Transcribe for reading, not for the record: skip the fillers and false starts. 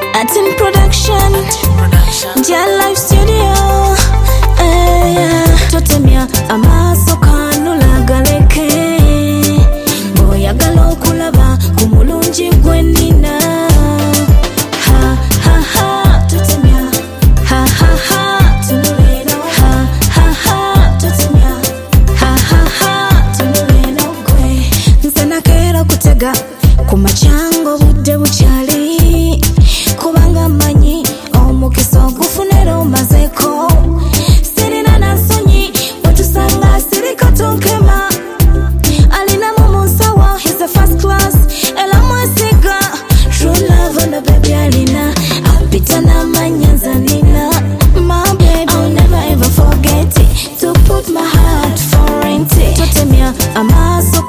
Atin Production, Dia Live Studio. Totemia amaso kanula galeke. Boya galo kulaba kumulunji gwenina. Ha ha ha, totemia. Ha ha ha, tunuleno. Ha ha ha, totemia. Ha ha ha, tunuleno gwe. Nsena kera kutega kumachango budde buchali. Kubanga manyi omukiso gufunero mazeko. Sirina nasonyi watusanga siriko tonkema. Alina mumusawa, he's a first class. Ela mwesiga true love on the baby alina. Apita na manyanza nina. My baby, I'll never ever forget it. To put my heart for rent it. Totemia amaso